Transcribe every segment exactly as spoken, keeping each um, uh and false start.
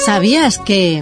¿Sabías que...?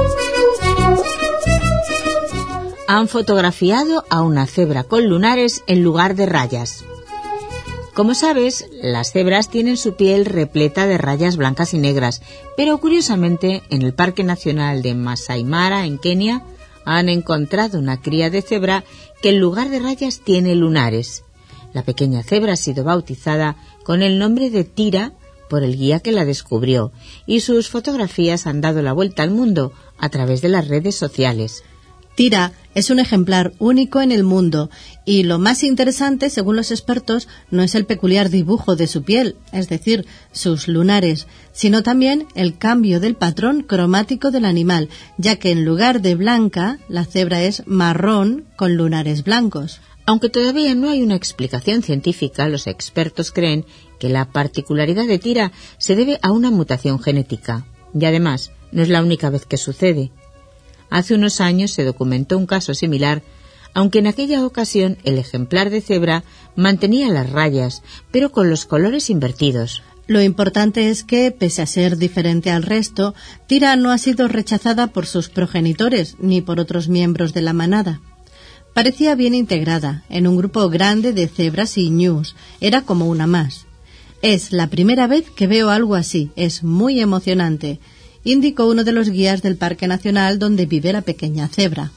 Han fotografiado a una cebra con lunares en lugar de rayas. Como sabes, las cebras tienen su piel repleta de rayas blancas y negras, pero curiosamente en el Parque Nacional de Masai Mara, en Kenia, han encontrado una cría de cebra que en lugar de rayas tiene lunares. La pequeña cebra ha sido bautizada con el nombre de Tira por el guía que la descubrió, y sus fotografías han dado la vuelta al mundo a través de las redes sociales. Tira es un ejemplar único en el mundo y lo más interesante, según los expertos, no es el peculiar dibujo de su piel, es decir, sus lunares, sino también el cambio del patrón cromático del animal, ya que en lugar de blanca, la cebra es marrón con lunares blancos. Aunque todavía no hay una explicación científica, los expertos creen que la particularidad de Tira se debe a una mutación genética. Y además, no es la única vez que sucede. Hace unos años se documentó un caso similar, aunque en aquella ocasión el ejemplar de cebra mantenía las rayas, pero con los colores invertidos. Lo importante es que, pese a ser diferente al resto, Tira no ha sido rechazada por sus progenitores ni por otros miembros de la manada. Parecía bien integrada en un grupo grande de cebras y ñus, era como una más. Es la primera vez que veo algo así, es muy emocionante, indicó uno de los guías del Parque Nacional donde vive la pequeña cebra.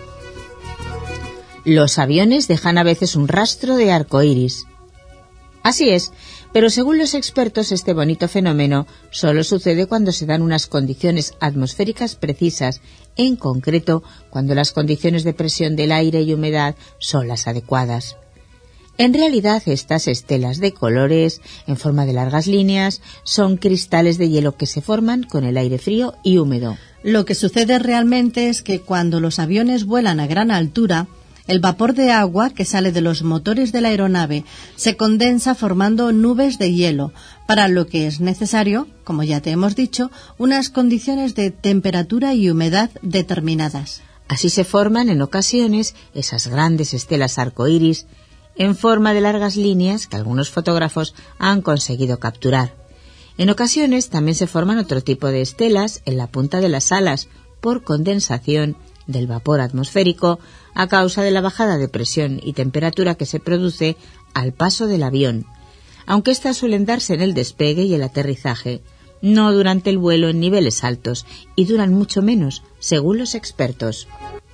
Los aviones dejan a veces un rastro de arcoíris. Así es, pero según los expertos este bonito fenómeno solo sucede cuando se dan unas condiciones atmosféricas precisas, en concreto cuando las condiciones de presión del aire y humedad son las adecuadas. En realidad, estas estelas de colores, en forma de largas líneas, son cristales de hielo que se forman con el aire frío y húmedo. Lo que sucede realmente es que cuando los aviones vuelan a gran altura, el vapor de agua que sale de los motores de la aeronave se condensa formando nubes de hielo, para lo que es necesario, como ya te hemos dicho, unas condiciones de temperatura y humedad determinadas. Así se forman en ocasiones esas grandes estelas arcoíris, en forma de largas líneas que algunos fotógrafos han conseguido capturar. En ocasiones también se forman otro tipo de estelas en la punta de las alas por condensación del vapor atmosférico a causa de la bajada de presión y temperatura que se produce al paso del avión, aunque estas suelen darse en el despegue y el aterrizaje, no durante el vuelo en niveles altos y duran mucho menos, según los expertos.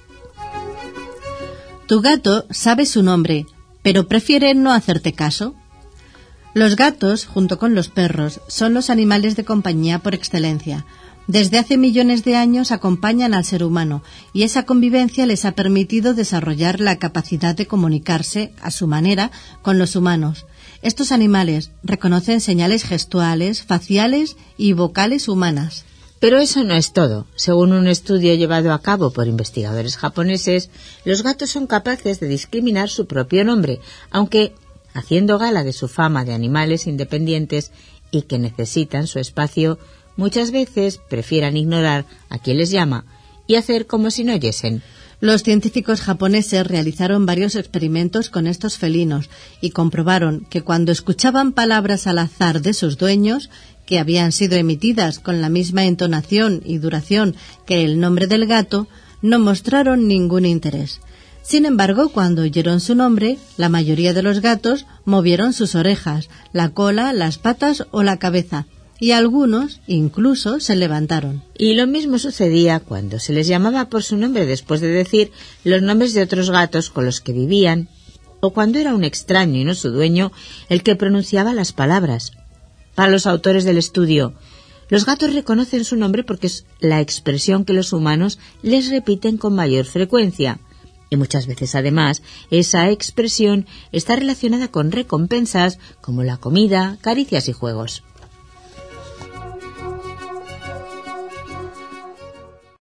Tu gato sabe su nombre, pero prefiere no hacerte caso. Los gatos, junto con los perros, son los animales de compañía por excelencia. Desde hace millones de años acompañan al ser humano y esa convivencia les ha permitido desarrollar la capacidad de comunicarse a su manera con los humanos. Estos animales reconocen señales gestuales, faciales y vocales humanas. Pero eso no es todo. Según un estudio llevado a cabo por investigadores japoneses, los gatos son capaces de discriminar su propio nombre, aunque, haciendo gala de su fama de animales independientes y que necesitan su espacio, muchas veces prefieran ignorar a quien les llama y hacer como si no oyesen. Los científicos japoneses realizaron varios experimentos con estos felinos y comprobaron que cuando escuchaban palabras al azar de sus dueños, que habían sido emitidas con la misma entonación y duración que el nombre del gato, no mostraron ningún interés. Sin embargo, cuando oyeron su nombre, la mayoría de los gatos movieron sus orejas, la cola, las patas o la cabeza, y algunos incluso se levantaron. Y lo mismo sucedía cuando se les llamaba por su nombre después de decir los nombres de otros gatos con los que vivían, o cuando era un extraño y no su dueño el que pronunciaba las palabras. Para los autores del estudio, los gatos reconocen su nombre porque es la expresión que los humanos les repiten con mayor frecuencia. Y muchas veces, además, esa expresión está relacionada con recompensas como la comida, caricias y juegos.